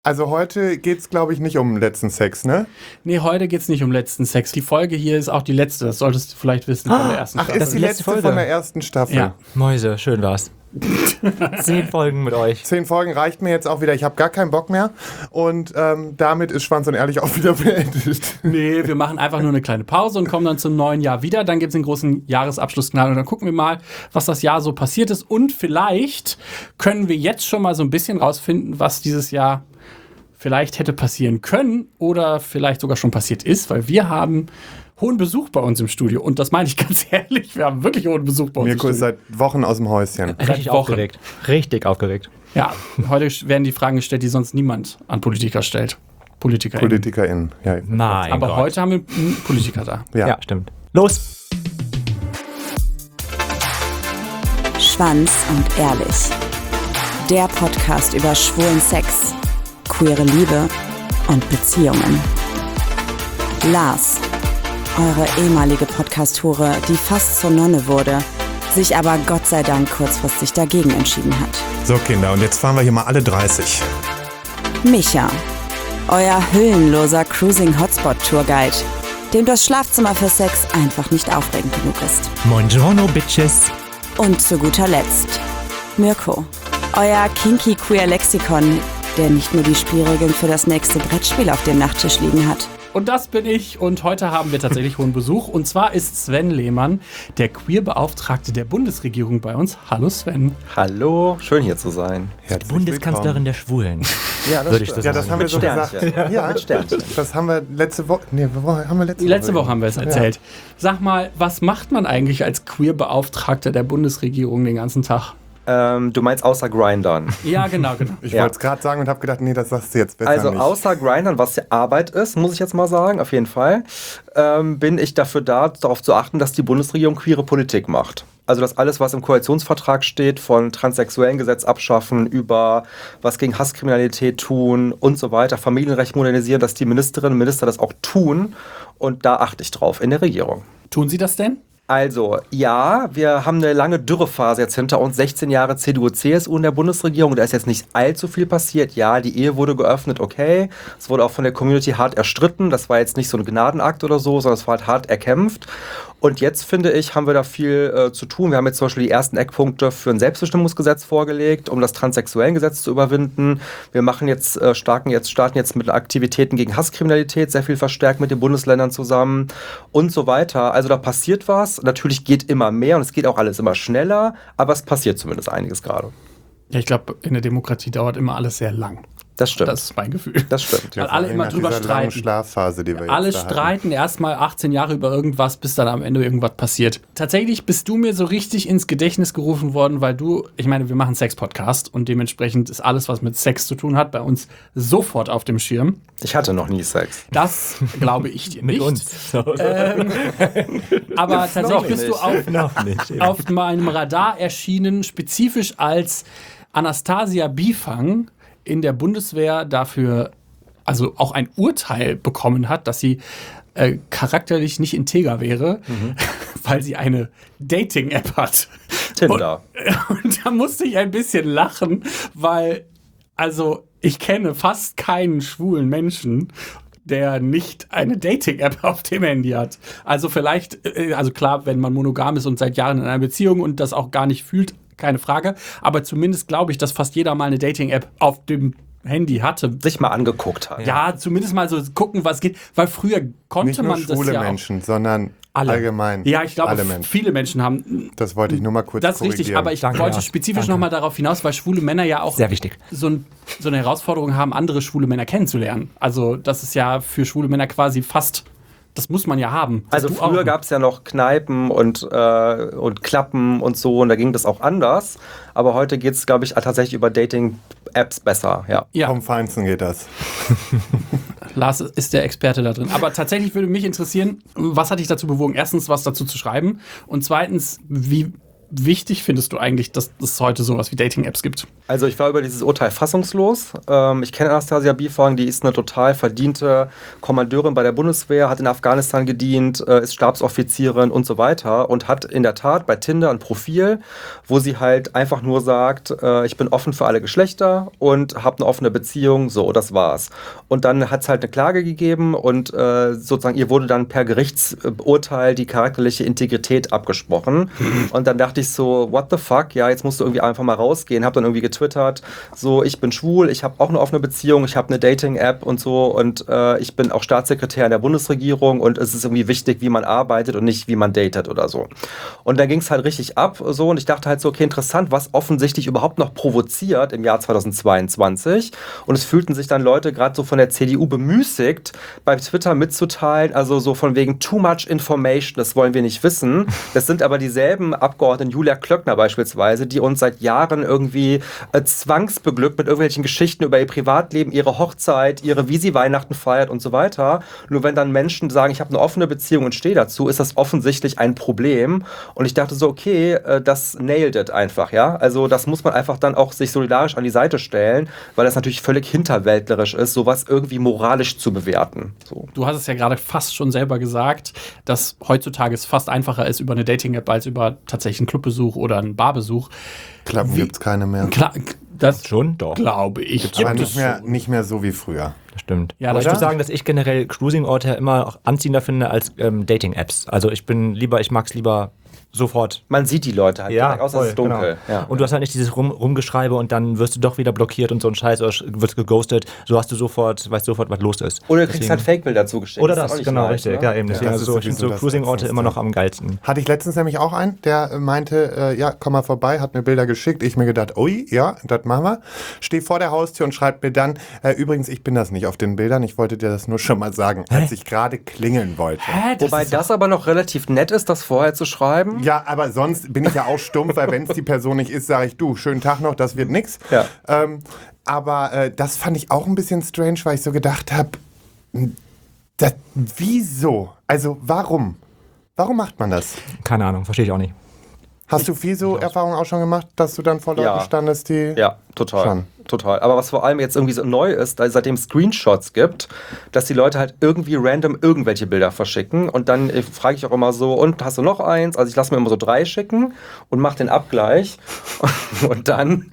Also heute geht's, glaube ich, nicht um letzten Sex, ne? Nee, heute geht's nicht um letzten Sex. Die Folge hier ist auch die letzte. Das solltest du vielleicht wissen von der ersten Staffel. Ach, ist die letzte Folge von der ersten Staffel? Ja. Mäuse, schön war's. 10 Folgen mit euch. 10 Folgen reicht mir jetzt auch wieder. Ich habe gar keinen Bock mehr. Und damit ist Schwanz und Ehrlich auch wieder beendet. Nee, wir machen einfach nur eine kleine Pause und kommen dann zum neuen Jahr wieder. Dann gibt's den großen Jahresabschlussknall und dann gucken wir mal, was das Jahr so passiert ist. Und vielleicht können wir jetzt schon mal so ein bisschen rausfinden, was dieses Jahr vielleicht hätte passieren können oder vielleicht sogar schon passiert ist, weil wir haben hohen Besuch bei uns im Studio. Und das meine ich ganz ehrlich, wir haben wirklich hohen Besuch bei uns Mirko im ist Studio. seit Wochen aus dem Häuschen. Richtig Wochen. aufgeregt. Richtig aufgeregt. Ja, heute werden die Fragen gestellt, die sonst niemand an Politiker stellt. PolitikerInnen. PolitikerInnen. Ja. Mein Aber Gott. heute haben wir einen Politiker da. Ja, stimmt. Los! Schwanz und Ehrlich. Der Podcast über schwulen Sex, queere Liebe und Beziehungen. Lars, eure ehemalige Podcast-Hure, die fast zur Nonne wurde, sich aber Gott sei Dank kurzfristig dagegen entschieden hat. So Kinder, und jetzt fahren wir hier mal alle 30. Micha, euer hüllenloser Cruising-Hotspot-Tourguide, dem das Schlafzimmer für Sex einfach nicht aufregend genug ist. Buongiorno, Bitches. Und zu guter Letzt Mirko, euer kinky queer Lexikon, der nicht nur die Spielregeln für das nächste Brettspiel auf dem Nachttisch liegen hat. Und das bin ich. Und heute haben wir tatsächlich hohen Besuch. Und zwar ist Sven Lehmann, der Queer-Beauftragte der Bundesregierung bei uns. Hallo Sven. Hallo, schön hier zu sein. Herzlich Bundeskanzlerin der Schwulen. Ja, Würde ich das Ja, das sagen. haben wir so gesagt. Sternchen. Ja, Mit Sternchen. das haben wir letzte Woche. Nee, haben wir Letzte Woche haben wir es erzählt. Sag mal, was macht man eigentlich als Queer-Beauftragter der Bundesregierung den ganzen Tag? Du meinst außer Grindern. Ja, genau. Ich Ja. wollte es gerade sagen und habe gedacht, nee, das sagst du jetzt besser Also nicht. außer Grindern, was ja Arbeit ist, muss ich jetzt mal sagen, auf jeden Fall, bin ich dafür da, darauf zu achten, dass die Bundesregierung queere Politik macht. Also dass alles, was im Koalitionsvertrag steht, von transsexuellen Gesetz abschaffen, über was gegen Hasskriminalität tun und so weiter, Familienrecht modernisieren, dass die Ministerinnen und Minister das auch tun. Und da achte ich drauf in der Regierung. Tun Sie das denn? Also, ja, wir haben eine lange Dürrephase jetzt hinter uns, 16 Jahre CDU, CSU in der Bundesregierung. Da ist jetzt nicht allzu viel passiert. Ja, die Ehe wurde geöffnet, okay. Es wurde auch von der Community hart erstritten. Das war jetzt nicht so ein Gnadenakt oder so, sondern es war halt hart erkämpft. Und jetzt, finde ich, haben wir da viel zu tun. Wir haben jetzt zum Beispiel die ersten Eckpunkte für ein Selbstbestimmungsgesetz vorgelegt, um das Transsexuellengesetz zu überwinden. Wir machen starten jetzt mit Aktivitäten gegen Hasskriminalität, sehr viel verstärkt mit den Bundesländern zusammen und so weiter. Also da passiert was. Natürlich geht immer mehr und es geht auch alles immer schneller, aber es passiert zumindest einiges gerade. Ja, ich glaube, in der Demokratie dauert immer alles sehr lang. Das stimmt. Das ist mein Gefühl. Das stimmt. Weil alle immer drüber Nach dieser langen streiten. Schlafphase, die wir Alle jetzt da hatten. streiten erstmal 18 Jahre über irgendwas, bis dann am Ende irgendwas passiert. Tatsächlich bist du mir so richtig ins Gedächtnis gerufen worden, weil ich meine, wir machen einen Sex-Podcast und dementsprechend ist alles, was mit Sex zu tun hat, bei uns sofort auf dem Schirm. Ich hatte noch nie Sex. Das glaube ich dir nicht. Mit uns. Aber tatsächlich bist du Noch nicht. auf meinem Radar erschienen, spezifisch als Anastasia Bifang in der Bundeswehr dafür also auch ein Urteil bekommen hat, dass sie charakterlich nicht integer wäre, weil sie eine Dating-App hat. Tinder. Und da musste ich ein bisschen lachen, weil, also ich kenne fast keinen schwulen Menschen, der nicht eine Dating-App auf dem Handy hat. Also vielleicht, also klar, wenn man monogam ist und seit Jahren in einer Beziehung und das auch gar nicht fühlt, keine Frage. Aber zumindest glaube ich, dass fast jeder mal eine Dating-App auf dem Handy hatte. Sich mal angeguckt hat. Ja, zumindest mal so gucken, was geht. Weil früher konnte Nicht nur man das schwule ja Menschen, sondern alle. allgemein. Ja, ich glaube, alle Menschen. viele Menschen haben. Das wollte ich nur mal kurz Das ist korrigieren. richtig, aber ich Danke, wollte ja. spezifisch nochmal darauf hinaus, weil schwule Männer ja auch Sehr wichtig. so eine Herausforderung haben, andere schwule Männer kennenzulernen. Also das ist ja für schwule Männer quasi fast, das muss man ja haben. Also Du auch. früher gab es ja noch Kneipen und Klappen und so und da ging das auch anders. Aber heute geht es, glaube ich, tatsächlich über Dating-Apps besser. Ja. Ja, Vom Feinsten geht das. Lars ist der Experte da drin. Aber tatsächlich würde mich interessieren, was hat dich dazu bewogen? Erstens, was dazu zu schreiben und zweitens, wie wichtig findest du eigentlich, dass es heute sowas wie Dating-Apps gibt? Also ich war über dieses Urteil fassungslos. Ich kenne Anastasia Bifang, die ist eine total verdiente Kommandeurin bei der Bundeswehr, hat in Afghanistan gedient, ist Stabsoffizierin und so weiter und hat in der Tat bei Tinder ein Profil, wo sie halt einfach nur sagt, ich bin offen für alle Geschlechter und habe eine offene Beziehung, so, das war's. Und dann hat es halt eine Klage gegeben und sozusagen ihr wurde dann per Gerichtsurteil die charakterliche Integrität abgesprochen. Und dann dachte ich so, what the fuck, ja, jetzt musst du irgendwie einfach mal rausgehen. Hab dann irgendwie getwittert, so, ich bin schwul, ich habe auch eine offene Beziehung, ich habe eine Dating-App und so und ich bin auch Staatssekretär in der Bundesregierung und es ist irgendwie wichtig, wie man arbeitet und nicht, wie man datet oder so. Und dann ging es halt richtig ab, so, und ich dachte halt so, okay, interessant, was offensichtlich überhaupt noch provoziert im Jahr 2022. Und es fühlten sich dann Leute gerade so von der CDU bemüßigt, bei Twitter mitzuteilen, also so von wegen too much information, das wollen wir nicht wissen. Das sind aber dieselben Abgeordneten, Julia Klöckner beispielsweise, die uns seit Jahren irgendwie zwangsbeglückt mit irgendwelchen Geschichten über ihr Privatleben, ihre Hochzeit, wie sie Weihnachten feiert und so weiter. Nur wenn dann Menschen sagen, ich habe eine offene Beziehung und stehe dazu, ist das offensichtlich ein Problem. Und ich dachte so, okay, das nailed it einfach, ja. Also das muss man einfach dann auch sich solidarisch an die Seite stellen, weil das natürlich völlig hinterwäldlerisch ist, sowas irgendwie moralisch zu bewerten. So. Du hast es ja gerade fast schon selber gesagt, dass heutzutage es fast einfacher ist über eine Dating-App als über tatsächlich einen Clubbesuch oder einen Barbesuch. Klappen gibt es keine mehr. Klar, das Schon? Doch. glaube ich. Aber nicht mehr so wie früher. Das stimmt. Ja, Aber ich oder? muss sagen, dass ich generell Cruising-Orte immer auch anziehender finde als Dating-Apps. Also ich mag es lieber sofort. Man sieht die Leute halt, Ja, außer es ist dunkel. Genau. Ja. Und du hast halt nicht dieses Rumgeschreibe und dann wirst du doch wieder blockiert und so ein Scheiß oder wirst geghostet. So weißt du sofort, was los ist. Oder du kriegst halt Fake-Bilder zugeschickt. Oder ist das, auch nicht genau, nice, richtig. ne? Ja, eben. Deswegen, das ist ich finde sowieso so das Cruising-Orte Ätzendste. immer noch am geilsten. Hatte ich letztens nämlich auch einen, der meinte, ja, komm mal vorbei, hat mir Bilder geschickt. Ich mir gedacht, ui, ja, das machen wir. Stehe vor der Haustür und schreibt mir dann, übrigens, ich bin das nicht auf den Bildern, ich wollte dir das nur schon mal sagen, als ich gerade klingeln wollte. Wobei das aber noch relativ nett ist, das vorher zu schreiben. Ja, aber sonst bin ich ja auch stumpf, weil wenn es die Person nicht ist, sage ich, du, schönen Tag noch, das wird nix. Ja. Aber das fand ich auch ein bisschen strange, weil ich so gedacht habe, wieso? Also warum? Warum macht man das? Keine Ahnung, verstehe ich auch nicht. Hast du viel so Erfahrungen auch schon gemacht, dass du dann vor Leuten Ja. standest, die... Ja, total. Schon. Total. Aber was vor allem jetzt irgendwie so neu ist, seitdem es Screenshots gibt, dass die Leute halt irgendwie random irgendwelche Bilder verschicken und dann frage ich auch immer so, und hast du noch eins? Also ich lasse mir immer so 3 schicken und mache den Abgleich und dann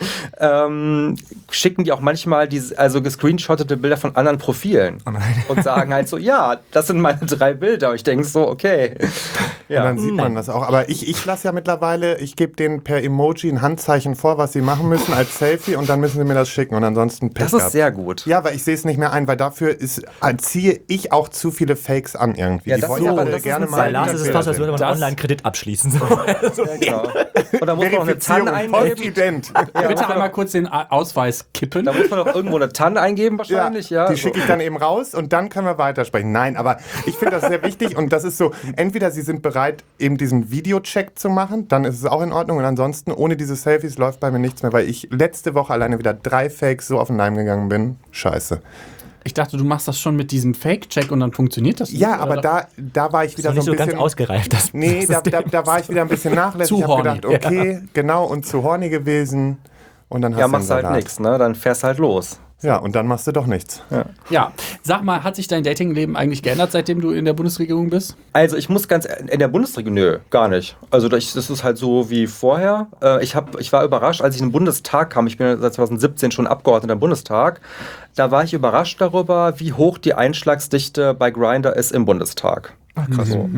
schicken die auch manchmal also gescreenshottete Bilder von anderen Profilen und sagen halt so, ja, das sind meine 3 Bilder. Und ich denke so, okay. Ja. Und dann sieht man das auch. Aber ich lasse ja mittlerweile, ich gebe denen per Emoji ein Handzeichen vor, was sie machen müssen als Selfie und dann müssen sie mir das schicken und ansonsten Pech Das ist gehabt. sehr gut. Ja, weil ich sehe es nicht mehr ein, weil dafür ziehe ich auch zu viele Fakes an irgendwie. Ja, die das wollen ist ja aber- alle das ist gerne ein mal... Bei Lars ist es fast, als würde man einen Das- Online-Kredit abschließen. Genau. Und da muss man noch eine TAN Verifizierung, eingeben. Postident. Bitte einmal kurz den Ausweis kippen. Da muss man doch irgendwo eine TAN eingeben wahrscheinlich, ja. Die schicke ich dann eben raus und dann können wir weitersprechen. Nein, aber ich finde das sehr wichtig und das ist so, entweder sie sind bereit, eben diesen Videocheck zu machen, dann ist es auch in Ordnung und ansonsten ohne diese Selfies läuft bei mir nichts mehr, weil ich letzte Woche alleine wieder 3 Fakes so auf den Leim gegangen bin. Scheiße. Ich dachte, du machst das schon mit diesem Fake-Check und dann funktioniert das nicht. Ja, aber oder? da war ich wieder Ist noch so nicht ein so bisschen... ganz ausgereift. Nee, da war ich wieder ein bisschen nachlässig. Zu Ich habe gedacht, horny. okay, genau, und zu horny gewesen. Und dann hast Ja, du machst einen halt Salat. nichts, ne? Dann fährst halt los. Ja, und dann machst du doch nichts. Ja, sag mal, hat sich dein Datingleben eigentlich geändert, seitdem du in der Bundesregierung bist? Also ich muss in der Bundesregierung, nö, gar nicht. Also das ist halt so wie vorher. Ich war überrascht, als ich in den Bundestag kam, ich bin seit 2017 schon Abgeordneter im Bundestag, da war ich überrascht darüber, wie hoch die Einschlagsdichte bei Grindr ist im Bundestag. Ach, krass. So.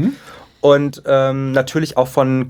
Und natürlich auch von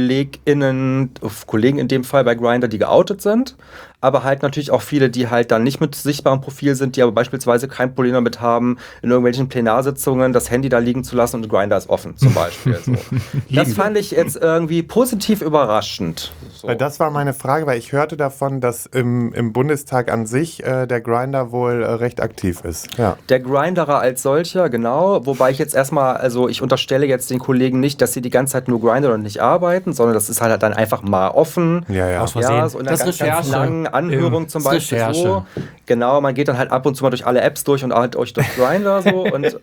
Kollegen in dem Fall bei Grindr, die geoutet sind, aber halt natürlich auch viele, die halt dann nicht mit sichtbarem Profil sind, die aber beispielsweise kein Problem damit haben, in irgendwelchen Plenarsitzungen das Handy da liegen zu lassen und Grindr ist offen, zum Beispiel. So. Das fand ich jetzt irgendwie positiv überraschend. So. Weil das war meine Frage, weil ich hörte davon, dass im Bundestag an sich der Grindr wohl recht aktiv ist. Ja. Der Grinderer als solcher, genau. Wobei ich jetzt erstmal, also ich unterstelle jetzt den Kollegen nicht, dass sie die ganze Zeit nur grindern und nicht arbeiten, sondern das ist halt dann einfach mal offen. Ja, ja. Aus Versehen. Ja, so in einer Das ganz Recherche. langen langen Anhörungen zum Beispiel Recherche. so. Genau, man geht dann halt ab und zu mal durch alle Apps durch und halt euch durch Grindr so. Und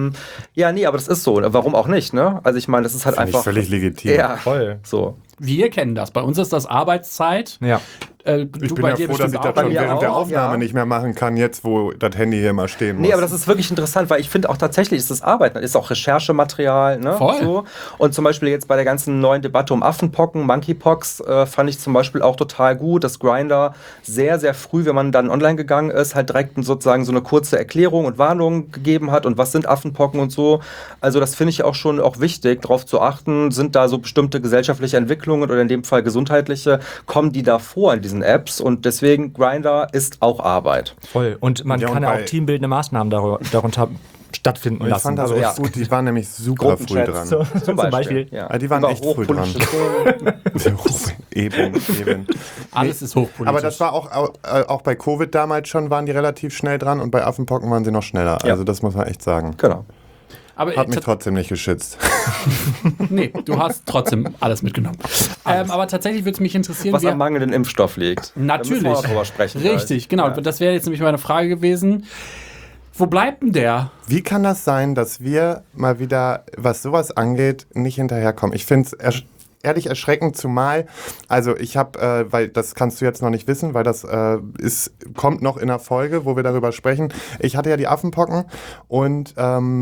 aber das ist so. Warum auch nicht, ne? Also ich meine, das ist halt Finde ich einfach... völlig legitim. Ja, Voll. so. Wir kennen das. Bei uns ist das Arbeitszeit. Ja. Ich bin ja froh, dass ich das Bei schon mir während der auch, Aufnahme ja. nicht mehr machen kann, jetzt wo das Handy hier immer stehen muss. Nee, aber das ist wirklich interessant, weil ich finde auch tatsächlich ist das Arbeiten, ist auch Recherchematerial, ne? Voll. So. Und zum Beispiel jetzt bei der ganzen neuen Debatte um Affenpocken, Monkeypox, fand ich zum Beispiel auch total gut, dass Grindr sehr, sehr früh, wenn man dann online gegangen ist, halt direkt sozusagen so eine kurze Erklärung und Warnung gegeben hat und was sind Affenpocken und so. Also das finde ich auch schon auch wichtig, darauf zu achten, sind da so bestimmte gesellschaftliche Entwicklungen oder in dem Fall gesundheitliche, kommen die da vor in diesen Apps und deswegen Grindr ist auch Arbeit. Voll. Und man Ja, und kann ja bei- auch teambildende Maßnahmen darunter stattfinden Und ich lassen. fand das Also, echt gut, die waren nämlich super früh Gruppenchats. dran. zum Beispiel. Ja. Ah, die waren Über echt früh dran. hochpolitische Themen. Eben. Alles ist hochpolitisch. Aber das war auch bei Covid damals schon, waren die relativ schnell dran und bei Affenpocken waren sie noch schneller. Ja. Also das muss man echt sagen. Genau. Aber Hat mich trotzdem nicht geschützt. nee, du hast trotzdem alles mitgenommen. Aber tatsächlich würde es mich interessieren, Was am mangelnden Impfstoff liegt. Natürlich. Da müssen wir auch drüber sprechen. Richtig, genau. Ja. Das wäre jetzt nämlich meine Frage gewesen. Wo bleibt denn der? Wie kann das sein, dass wir mal wieder, was sowas angeht, nicht hinterherkommen? Ich finde es ehrlich erschreckend, zumal, also ich habe, weil das kannst du jetzt noch nicht wissen, weil das kommt noch in der Folge, wo wir darüber sprechen. Ich hatte ja die Affenpocken und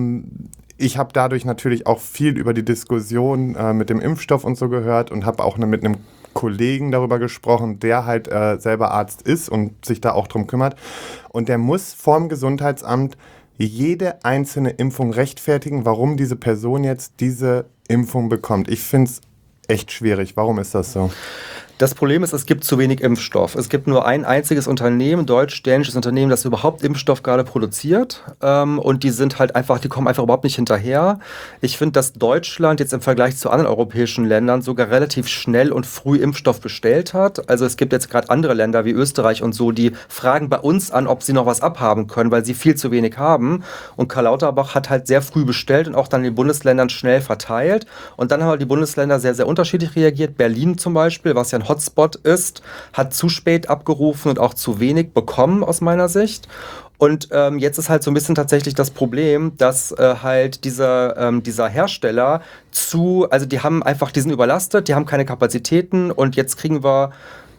ich habe dadurch natürlich auch viel über die Diskussion mit dem Impfstoff und so gehört und habe auch mit einem Kollegen darüber gesprochen, der halt selber Arzt ist und sich da auch drum kümmert. Und der muss vorm Gesundheitsamt jede einzelne Impfung rechtfertigen, warum diese Person jetzt diese Impfung bekommt. Ich finde es echt schwierig. Warum ist das so? Das Problem ist, es gibt zu wenig Impfstoff. Es gibt nur ein einziges Unternehmen, deutsch-dänisches Unternehmen, das überhaupt Impfstoff gerade produziert. Und die kommen einfach überhaupt nicht hinterher. Ich finde, dass Deutschland jetzt im Vergleich zu anderen europäischen Ländern sogar relativ schnell und früh Impfstoff bestellt hat. Also es gibt jetzt gerade andere Länder wie Österreich und so, die fragen bei uns an, ob sie noch was abhaben können, weil sie viel zu wenig haben. Und Karl Lauterbach hat halt sehr früh bestellt und auch dann in den Bundesländern schnell verteilt. Und dann haben die Bundesländer sehr, sehr unterschiedlich reagiert. Berlin zum Beispiel, was ja ein Hotspot ist, hat zu spät abgerufen und auch zu wenig bekommen aus meiner Sicht. Und jetzt ist halt so ein bisschen tatsächlich das Problem, dass halt dieser Hersteller die sind überlastet, die haben keine Kapazitäten und jetzt kriegen wir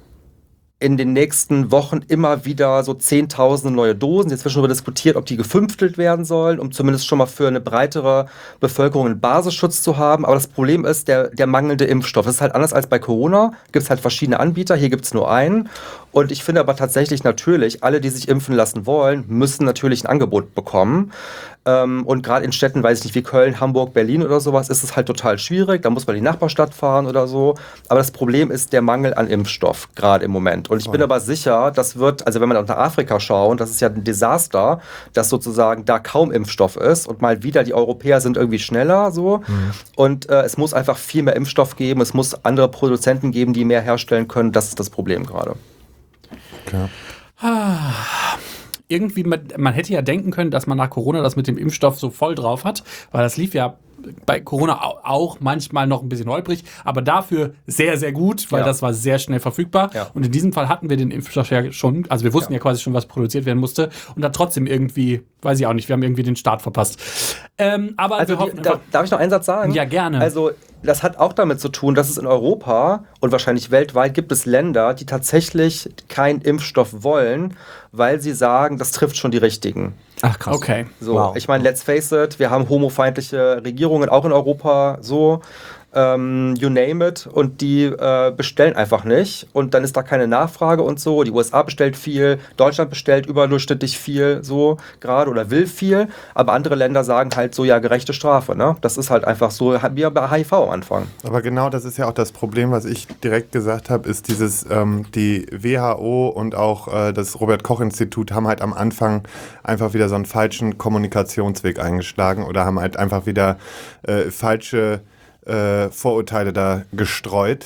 in den nächsten Wochen immer wieder so 10.000 neue Dosen. Jetzt wird schon darüber diskutiert, ob die gefünftelt werden sollen, um zumindest schon mal für eine breitere Bevölkerung einen Basisschutz zu haben. Aber das Problem ist der mangelnde Impfstoff. Das ist halt anders als bei Corona. Gibt es halt verschiedene Anbieter, hier gibt es nur einen. Und ich finde aber tatsächlich natürlich, alle, die sich impfen lassen wollen, müssen natürlich ein Angebot bekommen. Und gerade in Städten, weiß ich nicht, wie Köln, Hamburg, Berlin oder sowas, ist es halt total schwierig. Da muss man in die Nachbarstadt fahren oder so. Aber das Problem ist der Mangel an Impfstoff, gerade im Moment. Und ich bin aber sicher, wenn wir nach Afrika schauen, das ist ja ein Desaster, dass sozusagen da kaum Impfstoff ist. Und mal wieder, die Europäer sind irgendwie schneller so. Und es muss einfach viel mehr Impfstoff geben. Es muss andere Produzenten geben, die mehr herstellen können. Das ist das Problem gerade. Okay. Irgendwie, man hätte ja denken können, dass man nach Corona das mit dem Impfstoff so voll drauf hat, weil das lief ja bei Corona auch manchmal noch ein bisschen holprig, aber dafür sehr, sehr gut, weil das war sehr schnell verfügbar. Ja. Und in diesem Fall hatten wir den Impfstoff ja schon, also wir wussten ja quasi schon, was produziert werden musste und dann trotzdem irgendwie, weiß ich auch nicht, wir haben irgendwie den Start verpasst. Aber also darf ich noch einen Satz sagen? Ja, gerne. Also das hat auch damit zu tun, dass es in Europa und wahrscheinlich weltweit gibt es Länder, die tatsächlich keinen Impfstoff wollen, weil sie sagen, das trifft schon die Richtigen. Ach krass. Okay. So, Wow. Ich meine, let's face it, wir haben homofeindliche Regierungen auch in Europa, so, you name it, und die bestellen einfach nicht und dann ist da keine Nachfrage und so. Die USA bestellt viel, Deutschland bestellt überdurchschnittlich viel, so gerade oder will viel, aber andere Länder sagen halt so, ja, gerechte Strafe, ne? Das ist halt einfach so, wie bei HIV am Anfang. Aber genau das ist ja auch das Problem, was ich direkt gesagt habe, ist dieses, die WHO und auch das Robert-Koch-Institut haben halt am Anfang einfach wieder so einen falschen Kommunikationsweg eingeschlagen oder haben halt einfach wieder falsche Vorurteile da gestreut.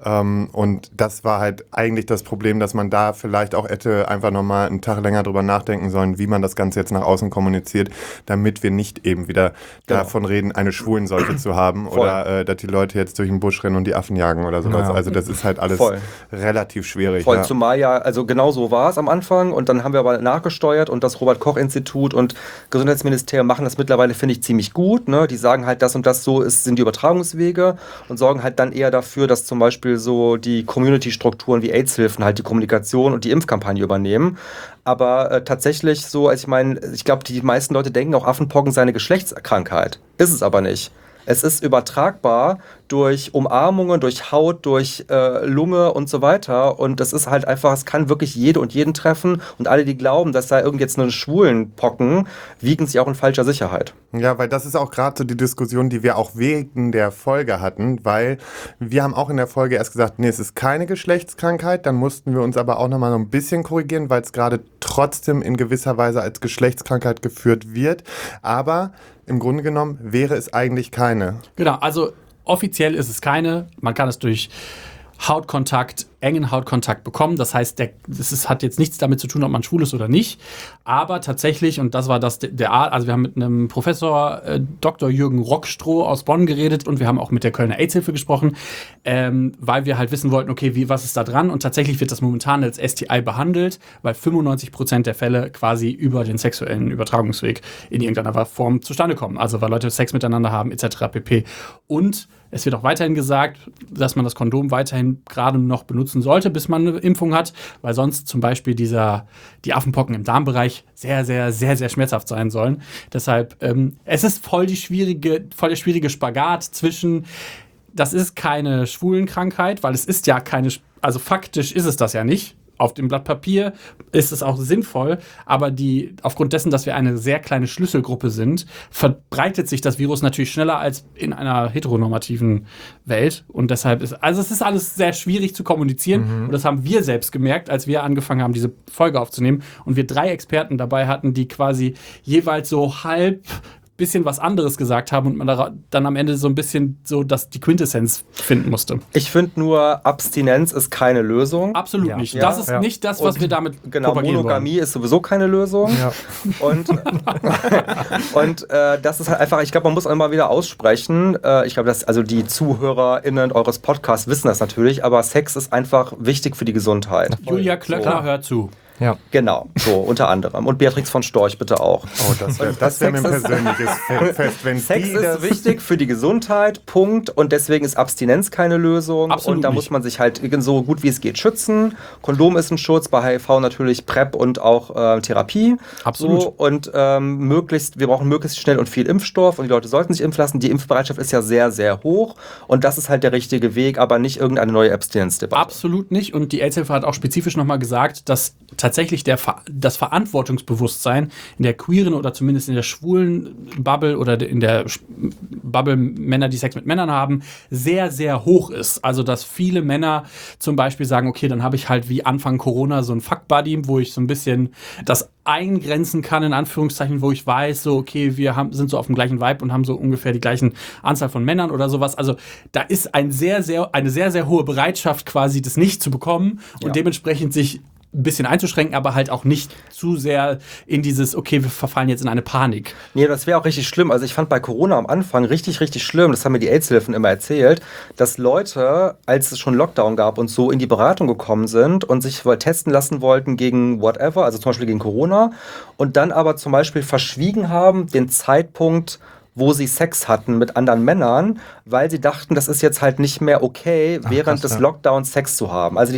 Und das war halt eigentlich das Problem, dass man da vielleicht auch hätte einfach nochmal einen Tag länger drüber nachdenken sollen, wie man das Ganze jetzt nach außen kommuniziert, damit wir nicht eben wieder davon reden, eine Schwulenseuche zu haben oder dass die Leute jetzt durch den Busch rennen und die Affen jagen oder sowas. Also das ist halt alles relativ schwierig. Voll, zumal also genau so war es am Anfang und dann haben wir aber nachgesteuert und das Robert-Koch-Institut und Gesundheitsministerium machen das mittlerweile, finde ich, ziemlich gut. Ne? Die sagen halt, das und das so sind die Übertragungswege und sorgen halt dann eher dafür, dass zum Beispiel so die Community-Strukturen wie AIDS-Hilfen halt die Kommunikation und die Impfkampagne übernehmen. Aber tatsächlich so, also ich meine, ich glaube, die meisten Leute denken auch, Affenpocken sei eine Geschlechtskrankheit. Ist es aber nicht. Es ist übertragbar durch Umarmungen, durch Haut, durch Lunge und so weiter. Und das ist halt einfach, es kann wirklich jede und jeden treffen. Und alle, die glauben, das sei irgend jetzt eine Schwulenpocken, wiegen sich auch in falscher Sicherheit. Ja, weil das ist auch gerade so die Diskussion, die wir auch wegen der Folge hatten. Weil wir haben auch in der Folge erst gesagt, nee, es ist keine Geschlechtskrankheit. Dann mussten wir uns aber auch nochmal so ein bisschen korrigieren, weil es gerade trotzdem in gewisser Weise als Geschlechtskrankheit geführt wird. Aber im Grunde genommen wäre es eigentlich keine. Genau, also offiziell ist es keine. Man kann es durch Hautkontakt, engen Hautkontakt bekommen. Das heißt, hat jetzt nichts damit zu tun, ob man schwul ist oder nicht. Aber tatsächlich, und das war also wir haben mit einem Professor Dr. Jürgen Rockstroh aus Bonn geredet und wir haben auch mit der Kölner AIDS-Hilfe gesprochen, weil wir halt wissen wollten, okay, was ist da dran? Und tatsächlich wird das momentan als STI behandelt, weil 95% der Fälle quasi über den sexuellen Übertragungsweg in irgendeiner Form zustande kommen. Also weil Leute Sex miteinander haben, etc. pp. Und es wird auch weiterhin gesagt, dass man das Kondom weiterhin gerade noch benutzen sollte, bis man eine Impfung hat, weil sonst zum Beispiel die Affenpocken im Darmbereich sehr, sehr, sehr, sehr schmerzhaft sein sollen. Deshalb, es ist voll der schwierige Spagat zwischen, das ist keine Schwulenkrankheit, weil es ist ja also faktisch ist es das ja nicht. Auf dem Blatt Papier ist es auch sinnvoll, aber aufgrund dessen, dass wir eine sehr kleine Schlüsselgruppe sind, verbreitet sich das Virus natürlich schneller als in einer heteronormativen Welt. Und deshalb es ist alles sehr schwierig zu kommunizieren. Und das haben wir selbst gemerkt, als wir angefangen haben, diese Folge aufzunehmen. Und wir 3 Experten dabei hatten, die quasi jeweils so halb bisschen was anderes gesagt haben und man dann am Ende so ein bisschen so die Quintessenz finden musste. Ich finde nur, Abstinenz ist keine Lösung. Absolut nicht. Das ist nicht das, was wir damit propagieren Monogamie wollen. Ist sowieso keine Lösung. Ja. Und das ist halt einfach, ich glaube, man muss immer wieder aussprechen. Ich glaube, also die ZuhörerInnen eures Podcasts wissen das natürlich, aber Sex ist einfach wichtig für die Gesundheit. Julia Klöckner hört zu. Ja. Genau, so unter anderem. Und Beatrix von Storch bitte auch. Oh, das wäre mir ein persönliches Fest. Wenn Sex ist wichtig für die Gesundheit, Punkt. Und deswegen ist Abstinenz keine Lösung. Absolut und da muss man sich halt so gut wie es geht schützen. Kondom ist ein Schutz, bei HIV natürlich PrEP und auch Therapie. Absolut. So. Und wir brauchen möglichst schnell und viel Impfstoff und die Leute sollten sich impfen lassen. Die Impfbereitschaft ist ja sehr, sehr hoch. Und das ist halt der richtige Weg, aber nicht irgendeine neue Abstinenzdebatte. Absolut nicht. Und die AIDS-Hilfe hat auch spezifisch nochmal gesagt, dass tatsächlich das Verantwortungsbewusstsein in der queeren oder zumindest in der schwulen Bubble oder in der Bubble Männer, die Sex mit Männern haben, sehr, sehr hoch ist. Also, dass viele Männer zum Beispiel sagen, okay, dann habe ich halt wie Anfang Corona so ein Fuck-Buddy, wo ich so ein bisschen das eingrenzen kann, in Anführungszeichen, wo ich weiß, so, okay, wir sind so auf dem gleichen Vibe und haben so ungefähr die gleichen Anzahl von Männern oder sowas. Also, da ist eine sehr, sehr hohe Bereitschaft quasi, das nicht zu bekommen und dementsprechend sich ein bisschen einzuschränken, aber halt auch nicht zu sehr in dieses, okay, wir verfallen jetzt in eine Panik. Nee, das wäre auch richtig schlimm. Also ich fand bei Corona am Anfang richtig, richtig schlimm, das haben mir die AIDS-Hilfen immer erzählt, dass Leute, als es schon Lockdown gab und so, in die Beratung gekommen sind und sich testen lassen wollten gegen whatever, also zum Beispiel gegen Corona, und dann aber zum Beispiel verschwiegen haben den Zeitpunkt, wo sie Sex hatten mit anderen Männern, weil sie dachten, das ist jetzt halt nicht mehr okay, während des Lockdowns Sex zu haben. Also die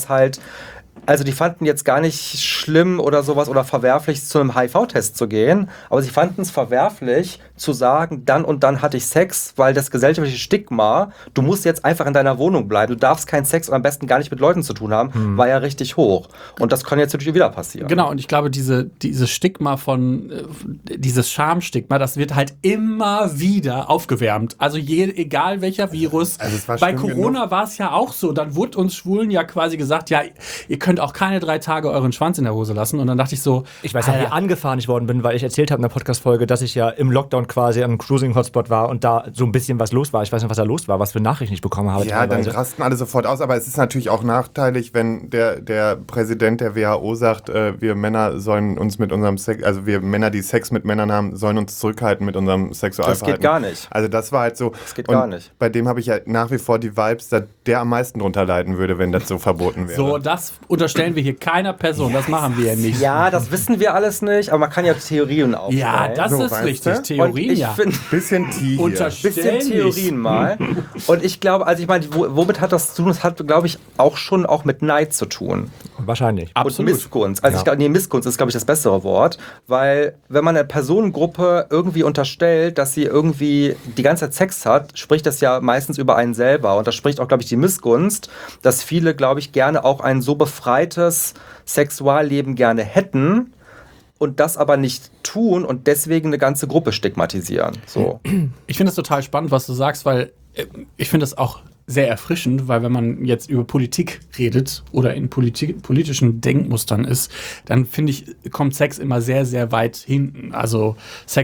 fanden jetzt gar nicht schlimm oder sowas oder verwerflich, zu einem HIV-Test zu gehen, aber sie fanden es verwerflich, zu sagen, dann und dann hatte ich Sex, weil das gesellschaftliche Stigma, du musst jetzt einfach in deiner Wohnung bleiben, du darfst keinen Sex und am besten gar nicht mit Leuten zu tun haben, war ja richtig hoch. Und das kann jetzt natürlich wieder passieren. Genau, und ich glaube, dieses Stigma dieses Schamstigma, das wird halt immer wieder aufgewärmt. Also egal welcher Virus. Also bei Corona war es ja auch so, dann wurde uns Schwulen ja quasi gesagt, ja, ihr könnt könnt auch keine 3 Tage euren Schwanz in der Hose lassen. Und dann dachte ich so, Ich weiß noch, wie angefahren ich worden bin, weil ich erzählt habe in der Podcast-Folge, dass ich ja im Lockdown quasi am Cruising-Hotspot war und da so ein bisschen was los war. Ich weiß nicht, was da los war, was für Nachrichten ich bekommen habe. Ja, dann teilweise. rasten alle sofort aus, aber es ist natürlich auch nachteilig, wenn der Präsident der WHO sagt, wir Männer sollen uns mit unserem Sex, also wir Männer, die Sex mit Männern haben, sollen uns zurückhalten mit unserem Sexualverhalten. Das geht gar nicht. Also das war halt so. Das geht und gar nicht. Bei dem habe ich ja nach wie vor die Vibes, dass der am meisten drunter leiden würde, wenn das so verboten wäre. so, das unterstellen wir hier keiner Person. Das machen wir ja nicht. Ja, das wissen wir alles nicht, aber man kann ja Theorien aufstellen. Ja, das So, ist weißt richtig. du? Und Theorien, ich ja. finde, Bisschen Tee hier. bisschen Theorien mal. Und ich glaube, also ich meine, womit hat das zu tun? Das hat, glaube ich, auch schon mit Neid zu tun. Wahrscheinlich. Absolut. Und Missgunst. Also ich glaube, Missgunst ist, glaube ich, das bessere Wort. Weil wenn man einer Personengruppe irgendwie unterstellt, dass sie irgendwie die ganze Zeit Sex hat, spricht das ja meistens über einen selber. Und das spricht auch, glaube ich, die Missgunst, dass viele, glaube ich, gerne auch ein so befreites Sexualleben gerne hätten und das aber nicht tun und deswegen eine ganze Gruppe stigmatisieren. So. Ich finde es total spannend, was du sagst, weil ich finde es auch sehr erfrischend, weil wenn man jetzt über Politik redet oder in politischen Denkmustern ist, dann finde ich, kommt Sex immer sehr, sehr weit hinten. Also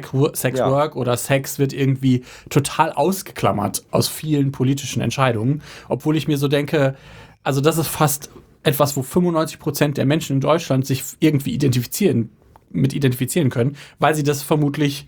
Sexwork oder Sex wird irgendwie total ausgeklammert aus vielen politischen Entscheidungen, obwohl ich mir so denke, also das ist fast etwas, wo 95% der Menschen in Deutschland sich irgendwie identifizieren können, weil sie das vermutlich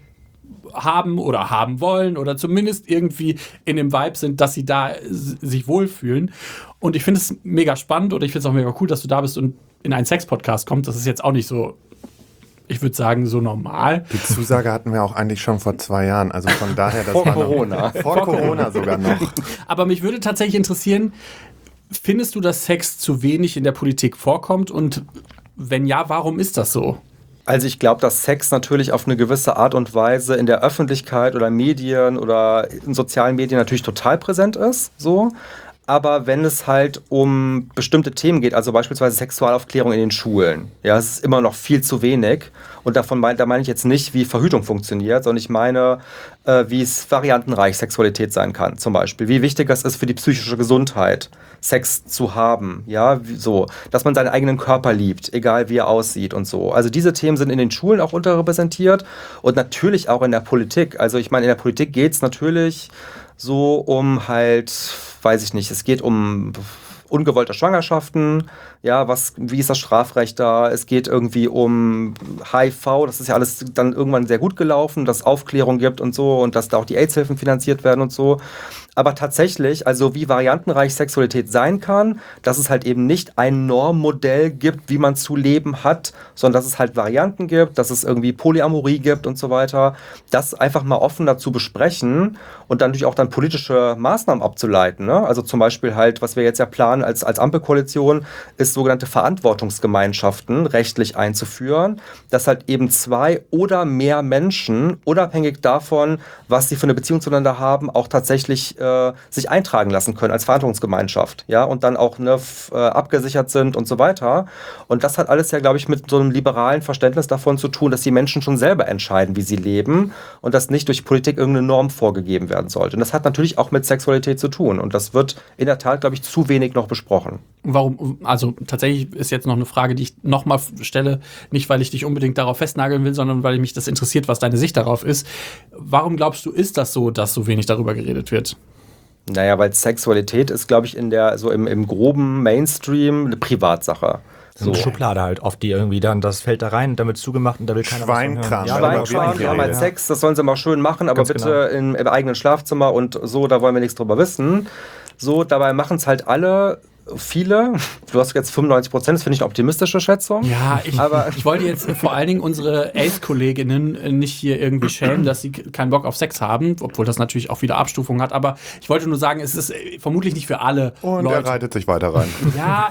haben oder haben wollen oder zumindest irgendwie in dem Vibe sind, dass sie da sich wohlfühlen. Und ich finde es mega spannend oder ich finde es auch mega cool, dass du da bist und in einen Sex-Podcast kommst. Das ist jetzt auch nicht so, ich würde sagen, so normal. Die Zusage hatten wir auch eigentlich schon vor 2 Jahren. Also von daher, das Vor war noch- Corona. Vor Corona sogar noch. Aber mich würde tatsächlich interessieren, findest du, dass Sex zu wenig in der Politik vorkommt? Und wenn ja, warum ist das so? Also ich glaube, dass Sex natürlich auf eine gewisse Art und Weise in der Öffentlichkeit oder Medien oder in sozialen Medien natürlich total präsent ist, so. Aber wenn es halt um bestimmte Themen geht, also beispielsweise Sexualaufklärung in den Schulen, ja, es ist immer noch viel zu wenig. Und da meine ich jetzt nicht, wie Verhütung funktioniert, sondern ich meine, wie es variantenreich Sexualität sein kann, zum Beispiel. Wie wichtig es ist für die psychische Gesundheit, Sex zu haben, ja, so, dass man seinen eigenen Körper liebt, egal wie er aussieht und so. Also diese Themen sind in den Schulen auch unterrepräsentiert und natürlich auch in der Politik. Also ich meine, in der Politik geht es natürlich so um halt, weiß ich nicht, es geht um ungewollte Schwangerschaften, ja, wie ist das Strafrecht da? Es geht irgendwie um HIV, das ist ja alles dann irgendwann sehr gut gelaufen, dass es Aufklärung gibt und so und dass da auch die AIDS-Hilfen finanziert werden und so. Aber tatsächlich, also wie variantenreich Sexualität sein kann, dass es halt eben nicht ein Normmodell gibt, wie man zu leben hat, sondern dass es halt Varianten gibt, dass es irgendwie Polyamorie gibt und so weiter. Das einfach mal offen dazu besprechen und dann natürlich auch dann politische Maßnahmen abzuleiten. Ne? Also zum Beispiel halt, was wir jetzt ja planen als Ampelkoalition, ist sogenannte Verantwortungsgemeinschaften rechtlich einzuführen, dass halt eben 2 oder mehr Menschen, unabhängig davon, was sie für eine Beziehung zueinander haben, auch tatsächlich sich eintragen lassen können als Verantwortungsgemeinschaft, ja, und dann auch abgesichert sind und so weiter. Und das hat alles ja, glaube ich, mit so einem liberalen Verständnis davon zu tun, dass die Menschen schon selber entscheiden, wie sie leben und dass nicht durch Politik irgendeine Norm vorgegeben werden sollte. Und das hat natürlich auch mit Sexualität zu tun. Und das wird in der Tat, glaube ich, zu wenig noch besprochen. Warum, also tatsächlich ist jetzt noch eine Frage, die ich nochmal stelle, nicht weil ich dich unbedingt darauf festnageln will, sondern weil mich das interessiert, was deine Sicht darauf ist. Warum glaubst du, ist das so, dass so wenig darüber geredet wird? Naja, weil Sexualität ist, glaube ich, im groben Mainstream eine Privatsache. So eine Schublade halt, auf die irgendwie dann, das fällt da rein, damit zugemacht und da will keiner Schweinkram. was von hören. Schweinkram, wir haben halt Sex, das sollen sie mal schön machen, aber Ganz bitte im eigenen Schlafzimmer und so, da wollen wir nichts drüber wissen. So, dabei machen es halt alle, viele. Du hast jetzt 95%, das finde ich eine optimistische Schätzung. Ja, aber ich wollte jetzt vor allen Dingen unsere Ace-Kolleginnen nicht hier irgendwie schämen, dass sie keinen Bock auf Sex haben, obwohl das natürlich auch wieder Abstufungen hat, aber ich wollte nur sagen, es ist vermutlich nicht für alle Und Leute. er reitet sich weiter rein. Ja,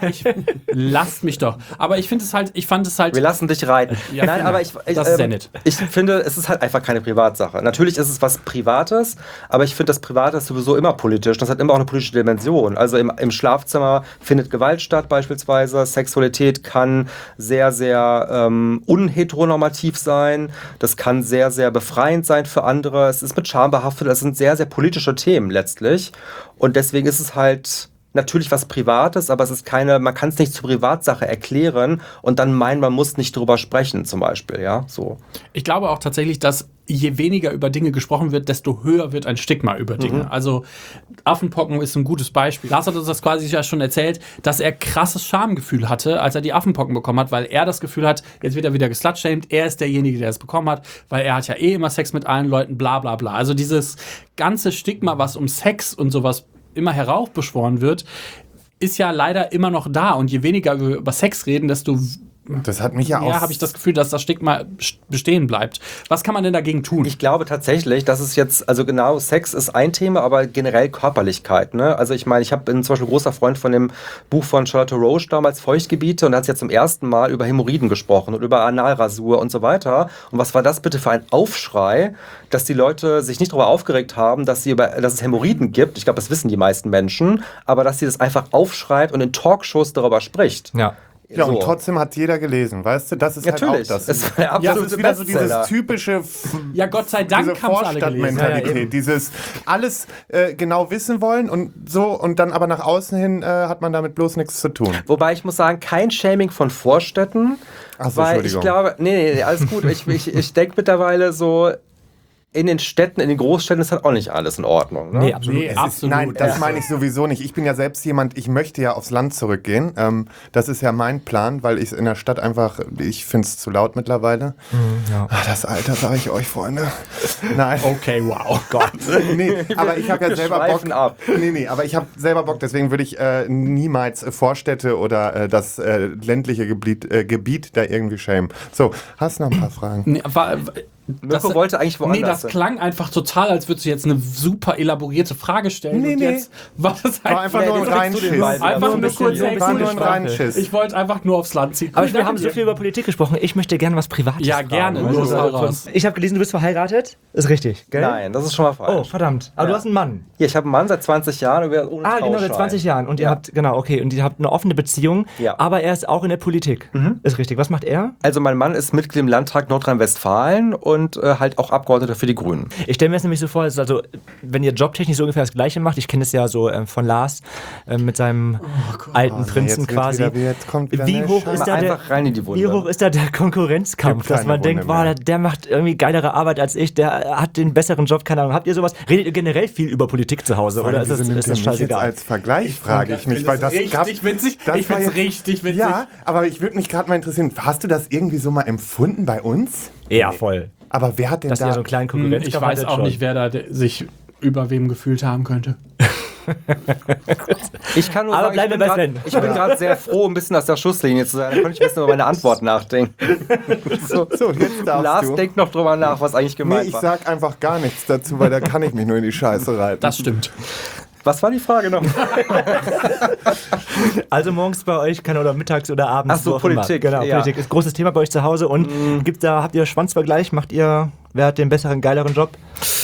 lasst mich doch. Aber ich fand es halt. wir lassen dich reiten. Ja, Nein, genau. aber Das ist sehr nett. Ich finde, es ist halt einfach keine Privatsache. Natürlich ist es was Privates, aber ich finde, das Private ist sowieso immer politisch. Das hat immer auch eine politische Dimension. Also im Schlafzimmer findet Gewalt statt beispielsweise. Sexualität kann sehr, sehr unheteronormativ sein. Das kann sehr, sehr befreiend sein für andere. Es ist mit Scham behaftet. Das sind sehr, sehr politische Themen letztlich. Und deswegen ist es halt natürlich was Privates, aber es ist man kann es nicht zur Privatsache erklären und dann meinen, man muss nicht drüber sprechen, zum Beispiel, ja, so. Ich glaube auch tatsächlich, dass je weniger über Dinge gesprochen wird, desto höher wird ein Stigma über Dinge. Also Affenpocken ist ein gutes Beispiel. Lars hat uns das quasi ja schon erzählt, dass er krasses Schamgefühl hatte, als er die Affenpocken bekommen hat, weil er das Gefühl hat, jetzt wird er wieder geslutshamed, er ist derjenige, der es bekommen hat, weil er hat ja immer Sex mit allen Leuten, bla bla bla. Also dieses ganze Stigma, was um Sex und sowas immer heraufbeschworen wird, ist ja leider immer noch da. Und je weniger wir über Sex reden, desto Das hat mich ja auch. habe ich das Gefühl, dass das Stigma bestehen bleibt. Was kann man denn dagegen tun? Ich glaube tatsächlich, dass es jetzt, also genau, Sex ist ein Thema, aber generell Körperlichkeit. Ne? Also ich meine, bin zum Beispiel großer Freund von dem Buch von Charlotte Roche damals, Feuchtgebiete, und da hat sie ja zum ersten Mal über Hämorrhoiden gesprochen und über Analrasur und so weiter. Und was war das bitte für ein Aufschrei, dass die Leute sich nicht darüber aufgeregt haben, dass es Hämorrhoiden gibt. Ich glaube, das wissen die meisten Menschen, aber dass sie das einfach aufschreibt und in Talkshows darüber spricht. Ja. Ja, So. und trotzdem hat jeder gelesen, weißt du? Das ist Natürlich. halt auch das. Es war der Das absolute ist wieder so dieses Bestseller. typische Ja, Gott sei Dank diese haben es alle gelesen. Vorstadtmentalität, Ja, eben. dieses alles genau wissen wollen und so und dann aber nach außen hin hat man damit bloß nichts zu tun. Wobei ich muss sagen, kein Shaming von Vorstädten, Ach so, weil ich Entschuldigung. glaube, nee, alles gut. Ich denke mittlerweile so, in den Städten, in den Großstädten ist halt auch nicht alles in Ordnung. Ne? Nee, absolut. Nee, Es absolut. Nein, das meine ich sowieso nicht. Ich bin ja selbst jemand, ich möchte ja aufs Land zurückgehen. Das ist ja mein Plan, weil ich in der Stadt einfach, ich finde es zu laut mittlerweile. Ja. Ach, das Alter, sage ich euch, Freunde. Nein. Okay, wow. Gott. Nee, aber ich habe ja Wir selber Bock. schweifen ab. Nee, aber ich habe selber Bock, deswegen würde ich niemals Vorstädte oder das ländliche Gebiet da irgendwie schämen. So, hast du noch ein paar Fragen? Nee, Mirko wollte eigentlich woanders Nee, das hin. klang einfach total, als würdest du jetzt eine super elaborierte Frage stellen. Nee, und nee. jetzt war das War einfach nur ein Reinschiss. Einfach nur kurz War nur ein Reinschiss. Ich wollte einfach nur aufs Land ziehen. Aber wir haben so viel über Politik gesprochen. Ich möchte gerne was Privates Ja, fragen. gerne. Also, Los, hau raus. Ich habe gelesen, du bist verheiratet. Ist richtig, gell? Nein, das ist schon mal Oh, falsch. verdammt. Aber Ja. du hast einen Mann. Hier, ich habe einen Mann seit 20 Jahren und wir ohne Genau, seit Trauschein. 20 Jahren. Und ihr habt, genau, okay. Und ihr habt eine offene Beziehung. Ja. Aber er ist auch in der Politik. Ist richtig. Was macht er? Also mein Mann ist Mitglied im Landtag Nordrhein-Westfalen und halt auch Abgeordneter für die Grünen. Ich stelle mir das nämlich so vor, also, wenn ihr jobtechnisch so ungefähr das Gleiche macht, ich kenne es ja so von Lars mit seinem alten Prinzen jetzt quasi. jetzt kommt wieder Wie eine hoch Scheiße. ist da der, Einfach rein in die Wunde. wie hoch ist da der Konkurrenzkampf, Gibt dass keine man denkt, Wunde boah, mehr. der macht irgendwie geilere Arbeit als ich, der hat den besseren Job, keine Ahnung. Habt ihr sowas? Redet ihr generell viel über Politik zu Hause oder ist das, Wieso nimmt ist ihr das mich jetzt scheißegal? als Vergleich, frage ich mich, weil das gab... richtig witzig. das Ich war find's ja- richtig witzig. Ja, aber ich würde mich gerade mal interessieren, hast du das irgendwie so mal empfunden bei uns? Ja, voll. Aber wer hat denn Dass ihr da... so einen kleinen Ich Konkurrenzkampf weiß hattet auch schon. nicht, wer da sich über wem gefühlt haben könnte. Ich kann nur Aber sagen, bleiben wir bei Sven. ich bin gerade sehr froh, ein bisschen aus der Schusslinie zu sein. Da konnte ich ein bisschen über meine Antwort nachdenken. So, jetzt darfst Lars du. denkt noch drüber nach, was eigentlich Nee, gemeint ich war. sag einfach gar nichts dazu, weil da kann ich mich nur in die Scheiße reiten. Das stimmt. Was war die Frage noch? Also morgens bei euch kann oder mittags oder abends. Ach so, wo auch immer. Politik, Genau, ja. Politik ist großes Thema bei euch zu Hause. Und habt ihr Schwanzvergleich? Wer hat den besseren, geileren Job?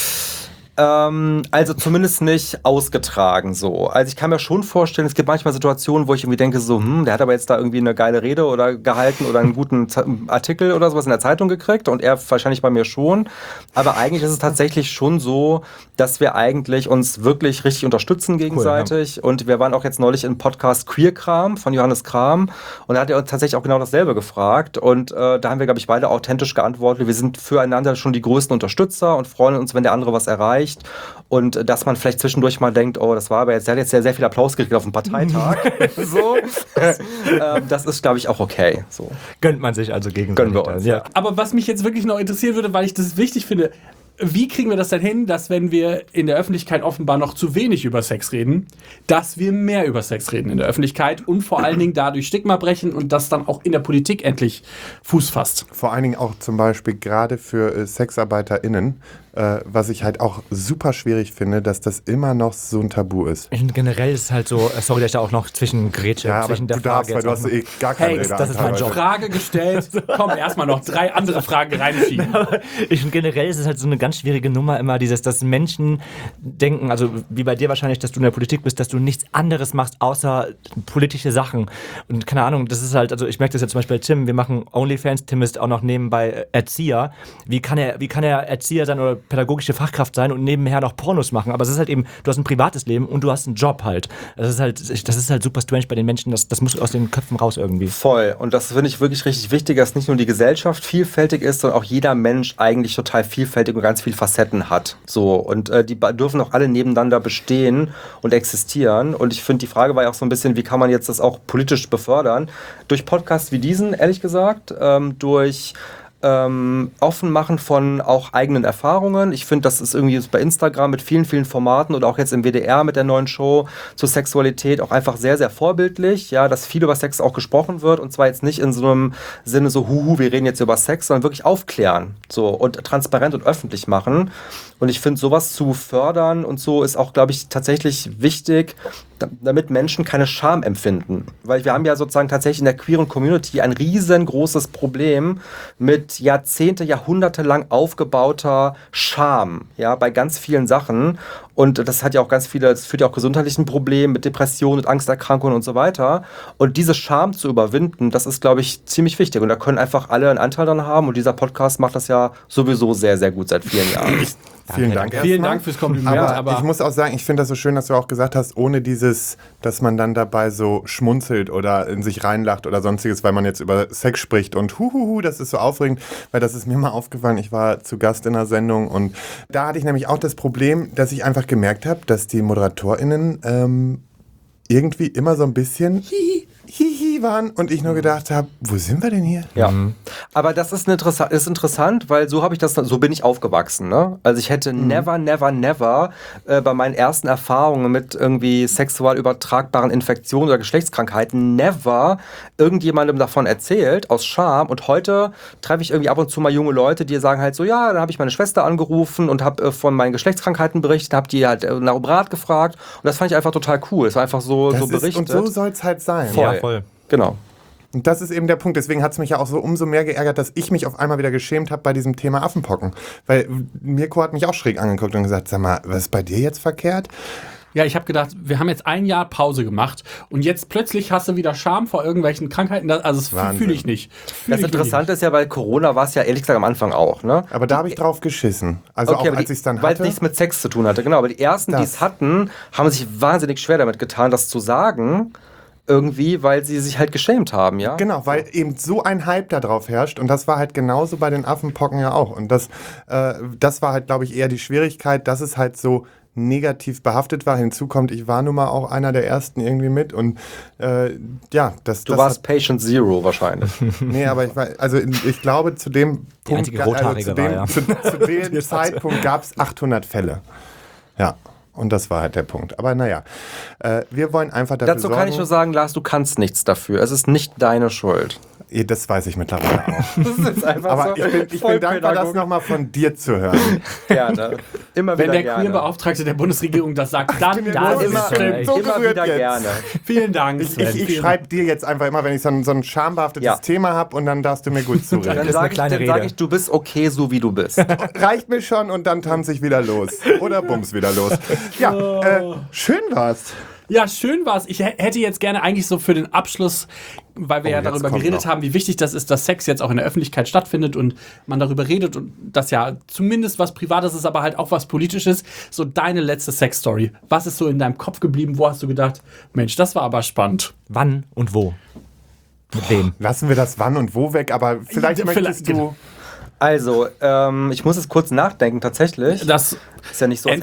Also zumindest nicht ausgetragen so. Also ich kann mir schon vorstellen, es gibt manchmal Situationen, wo ich irgendwie denke so, der hat aber jetzt da irgendwie eine geile Rede oder gehalten oder einen guten Artikel oder sowas in der Zeitung gekriegt und er wahrscheinlich bei mir schon. Aber eigentlich ist es tatsächlich schon so, dass wir eigentlich uns wirklich richtig unterstützen gegenseitig. Und wir waren auch jetzt neulich im Podcast Queer Kram von Johannes Kram und da hat er uns tatsächlich auch genau dasselbe gefragt und da haben wir, glaube ich, beide authentisch geantwortet. Wir sind füreinander schon die größten Unterstützer und freuen uns, wenn der andere was erreicht. Und dass man vielleicht zwischendurch mal denkt, oh, das war aber jetzt, der hat jetzt sehr, sehr viel Applaus gekriegt auf dem Parteitag. so. Das ist, glaube ich, auch okay. So. Gönnt man sich also gegenseitig. Gönnen wir uns, dann, ja. Aber was mich jetzt wirklich noch interessieren würde, weil ich das wichtig finde, wie kriegen wir das denn hin, dass wenn wir in der Öffentlichkeit offenbar noch zu wenig über Sex reden, dass wir mehr über Sex reden in der Öffentlichkeit und vor allen Dingen dadurch Stigma brechen und das dann auch in der Politik endlich Fuß fasst? Vor allen Dingen auch zum Beispiel gerade für SexarbeiterInnen, was ich halt auch super schwierig finde, dass das immer noch so ein Tabu ist. Und generell ist es halt so, sorry, dass ich da auch noch zwischen Gretchen, Ja, aber zwischen der du darfst, Frage weil jetzt du auch hast noch- gar keine Hey, das ist mein Job. Frage gestellt, komm, erstmal noch 3 andere Fragen reinschieben. generell ist es halt so eine ganz schwierige Nummer immer, dass Menschen denken, also wie bei dir wahrscheinlich, dass du in der Politik bist, dass du nichts anderes machst, außer politische Sachen. Und keine Ahnung, das ist halt, also ich merke das ja zum Beispiel bei Tim, wir machen OnlyFans, Tim ist auch noch nebenbei Erzieher. Wie kann er Erzieher sein oder pädagogische Fachkraft sein und nebenher noch Pornos machen? Aber es ist halt eben, du hast ein privates Leben und du hast einen Job halt. Das ist halt super strange bei den Menschen, das muss aus den Köpfen raus irgendwie. Voll. Und das finde ich wirklich richtig wichtig, dass nicht nur die Gesellschaft vielfältig ist, sondern auch jeder Mensch eigentlich total vielfältig und ganz viele Facetten hat. So. Und die dürfen auch alle nebeneinander bestehen und existieren. Und ich finde, die Frage war ja auch so ein bisschen, wie kann man jetzt das auch politisch befördern? Durch Podcasts wie diesen, ehrlich gesagt, durch Offenmachen von auch eigenen Erfahrungen. Ich finde, das ist irgendwie bei Instagram mit vielen, vielen Formaten oder auch jetzt im WDR mit der neuen Show zur Sexualität auch einfach sehr, sehr vorbildlich, ja, dass viel über Sex auch gesprochen wird und zwar jetzt nicht in so einem Sinne so, wir reden jetzt über Sex, sondern wirklich aufklären so und transparent und öffentlich machen. Und ich finde, sowas zu fördern und so ist auch, glaube ich, tatsächlich wichtig, damit Menschen keine Scham empfinden. Weil wir haben ja sozusagen tatsächlich in der queeren Community ein riesengroßes Problem mit Jahrhunderte lang aufgebauter Scham, ja, bei ganz vielen Sachen. Und das hat ja auch das führt ja auch gesundheitlichen Problemen mit Depressionen und Angsterkrankungen und so weiter. Und diese Scham zu überwinden, das ist, glaube ich, ziemlich wichtig. Und da können einfach alle einen Anteil daran haben. Und dieser Podcast macht das ja sowieso sehr, sehr gut seit vielen Jahren. Vielen Dank. Vielen Dank fürs Kompliment. Aber ich muss auch sagen, ich finde das so schön, dass du auch gesagt hast, ohne dieses, dass man dann dabei so schmunzelt oder in sich reinlacht oder sonstiges, weil man jetzt über Sex spricht und das ist so aufregend, weil das ist mir mal aufgefallen. Ich war zu Gast in einer Sendung und da hatte ich nämlich auch das Problem, dass ich einfach gemerkt habe, dass die ModeratorInnen irgendwie immer so ein bisschen hihi waren und ich nur gedacht habe, wo sind wir denn hier? Ja, aber das ist interessant, weil so bin ich aufgewachsen. Ne? Also ich hätte never bei meinen ersten Erfahrungen mit irgendwie sexuell übertragbaren Infektionen oder Geschlechtskrankheiten never irgendjemandem davon erzählt, aus Scham. Und heute treffe ich irgendwie ab und zu mal junge Leute, die sagen halt so, ja, dann habe ich meine Schwester angerufen und habe von meinen Geschlechtskrankheiten berichtet, habe die halt nach um Rat gefragt und das fand ich einfach total cool. Es war einfach so berichtet. Und so soll es halt sein. Voll. Genau. Und das ist eben der Punkt. Deswegen hat es mich ja auch so umso mehr geärgert, dass ich mich auf einmal wieder geschämt habe bei diesem Thema Affenpocken. Weil Mirko hat mich auch schräg angeguckt und gesagt, sag mal, was ist bei dir jetzt verkehrt? Ja, ich habe gedacht, wir haben jetzt ein Jahr Pause gemacht und jetzt plötzlich hast du wieder Scham vor irgendwelchen Krankheiten. Also das fühle ich nicht. Das Interessante ist ja, bei Corona war es ja ehrlich gesagt am Anfang auch. Ne? Aber da habe ich drauf geschissen. Also okay, auch als ich es dann hatte. Weil es nichts mit Sex zu tun hatte. Genau, aber die Ersten, die es hatten, haben sich wahnsinnig schwer damit getan, das zu sagen. Irgendwie, weil sie sich halt geschämt haben, ja? Genau, weil eben so ein Hype da drauf herrscht und das war halt genauso bei den Affenpocken ja auch. Und das war halt, glaube ich, eher die Schwierigkeit, dass es halt so negativ behaftet war. Hinzu kommt, ich war nun mal auch einer der Ersten irgendwie mit und Du warst Patient Zero wahrscheinlich. Nee, aber ich glaube, zu dem Punkt, zu dem Zeitpunkt gab es 800 Fälle. Ja. Und das war halt der Punkt. Aber naja, wir wollen einfach dafür sorgen. Dazu kann ich nur sagen, Lars, du kannst nichts dafür. Es ist nicht deine Schuld. Das weiß ich mittlerweile auch. Das ist einfach aber so. Ich bin dankbar, das nochmal von dir zu hören. Gerne. Immer wieder Wenn der gerne. Queer-Beauftragte der Bundesregierung das sagt, dann das ist stimmt. so immer gerührt wieder jetzt. gerne. Vielen Dank, Sven. Ich schreibe dir jetzt einfach immer, wenn ich so ein schambehaftetes Thema habe und dann darfst du mir gut zureden. Dann sage ich, du bist okay, so wie du bist. Reicht mir schon und dann tanze ich wieder los. Oder bums wieder los. Ja, schön war's. Ja, schön war's. Ich hätte jetzt gerne eigentlich so für den Abschluss, weil wir ja darüber geredet haben, wie wichtig das ist, dass Sex jetzt auch in der Öffentlichkeit stattfindet und man darüber redet und das ja zumindest was Privates ist, aber halt auch was Politisches. So deine letzte Sex-Story. Was ist so in deinem Kopf geblieben? Wo hast du gedacht, Mensch, das war aber spannend? Wann und wo? Mit wem? Lassen wir das wann und wo weg, aber vielleicht möchtest du... Genau. Also, ich muss es kurz nachdenken, tatsächlich. Das ist ja nicht so,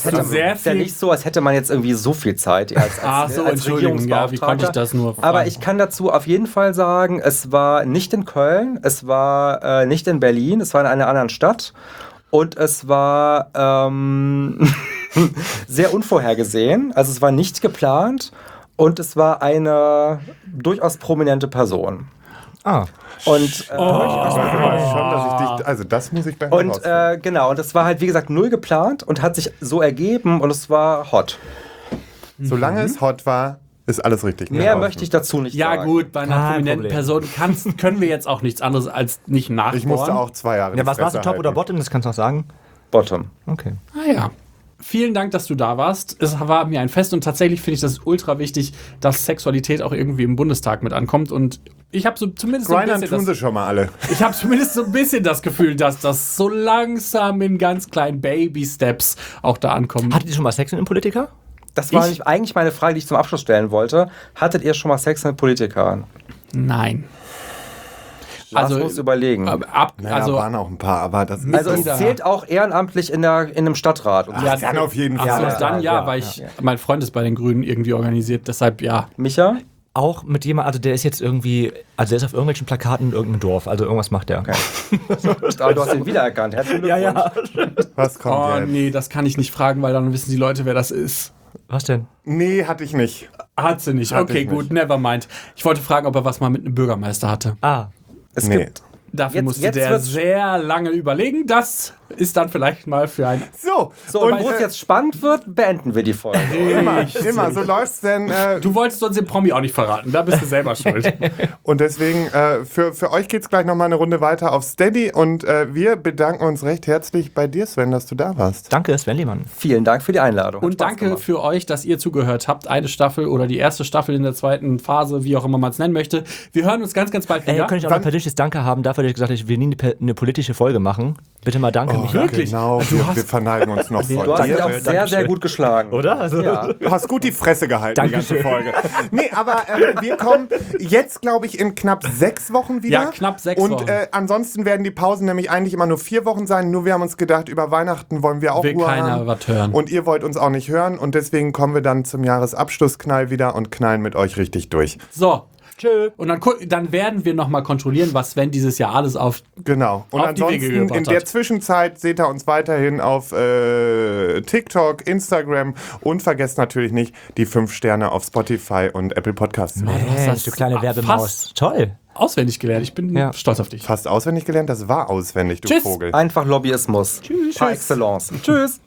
als hätte man jetzt irgendwie so viel Zeit als Entschuldigung, ja, wie konnte ich das nur fragen? Aber ich kann dazu auf jeden Fall sagen, es war nicht in Köln, es war nicht in Berlin, es war in einer anderen Stadt und es war sehr unvorhergesehen, also es war nicht geplant und es war eine durchaus prominente Person. Und das muss ich gleich und genau, und das war halt wie gesagt null geplant und hat sich so ergeben und es war hot. Solange es hot war, ist alles richtig. Mehr möchte ich dazu nicht sagen. Ja gut, bei einer prominenten Person können wir jetzt auch nichts anderes als nicht nachbohren. Ich musste auch 2 Jahre. Ja, was warst du, Top oder Bottom? Das kannst du noch sagen. Bottom. Okay. Ah ja. Vielen Dank, dass du da warst. Es war mir ein Fest und tatsächlich finde ich das ultra wichtig, dass Sexualität auch irgendwie im Bundestag mit ankommt. Und ich habe zumindest so ein Grindern bisschen tun sie schon mal alle. ich habe zumindest so ein bisschen das Gefühl, dass das so langsam in ganz kleinen Baby-Steps auch da ankommt. Hattet ihr schon mal Sex mit einem Politiker? Das war nämlich eigentlich meine Frage, die ich zum Abschluss stellen wollte. Hattet ihr schon mal Sex mit Politikern? Nein. Lars muss überlegen. Naja, waren auch ein paar, aber das ist Also es zählt auch ehrenamtlich in einem Stadtrat. Und Ja, dann auf jeden Ach Fall. so, dann weil mein Freund ist bei den Grünen irgendwie organisiert, deshalb ja. Micha? Auch mit jemandem, also der ist jetzt irgendwie, also der ist auf irgendwelchen Plakaten in irgendeinem Dorf, also irgendwas macht der. Okay. Du hast ihn wiedererkannt. Herzlichen Glückwunsch. Was kommt Oh jetzt? nee, das kann ich nicht fragen, weil dann wissen die Leute, wer das ist. Was denn? Nee, hatte ich nicht. Hat sie nicht. Hatte Okay, ich gut, nicht. never mind. Ich wollte fragen, ob er was mal mit einem Bürgermeister hatte. Ah, Es Nee. gibt. Dafür musste jetzt der wird's- sehr lange überlegen. Das ist dann vielleicht mal für ein... So, Und wo es jetzt spannend wird, beenden wir die Folge. immer, so läuft's denn. Du wolltest uns den Promi auch nicht verraten. Da bist du selber schuld. Und deswegen, für euch geht's gleich nochmal eine Runde weiter auf Steady und wir bedanken uns recht herzlich bei dir, Sven, dass du da warst. danke, Sven Lehmann. Vielen Dank für die Einladung. Hat Und Spaß danke gemacht. für euch, dass ihr zugehört habt. Eine Staffel oder die erste Staffel in der zweiten Phase, wie auch immer man es nennen möchte. Wir hören uns ganz, ganz bald Ey, wieder. könnte ich auch noch ein persönliches Danke haben dafür, dass ich gesagt habe, ich will nie eine politische Folge machen. Bitte mal danke, Micha. wirklich? Genau, wir verneigen uns noch vor Du hast dich dir. auch sehr, sehr gut geschlagen. Oder? Also, Ja. Du hast gut die Fresse gehalten, die ganze Folge. Nee, aber wir kommen jetzt, glaube ich, in knapp 6 Wochen wieder. Ja, knapp 6 und, Wochen. Und ansonsten werden die Pausen nämlich eigentlich immer nur 4 Wochen sein. Nur wir haben uns gedacht, über Weihnachten wollen wir auch Will Ruhe keiner haben. was hören. Und ihr wollt uns auch nicht hören. Und deswegen kommen wir dann zum Jahresabschlussknall wieder und knallen mit euch richtig durch. So. Tschö. Und dann werden wir nochmal kontrollieren, was Sven dieses Jahr alles auf... Genau. Und Auf die Wege ansonsten gebracht in der hat. Zwischenzeit seht ihr uns weiterhin auf TikTok, Instagram und vergesst natürlich nicht die 5 Sterne auf Spotify und Apple Podcasts. zu machen. Mensch, du kleine Werbemaus. fast Toll. auswendig gelernt. Ich bin Ja. stolz auf dich. Fast auswendig gelernt, das war auswendig, du Tschüss. Vogel. Einfach Lobbyismus. Tschüss. Par excellence. Tschüss.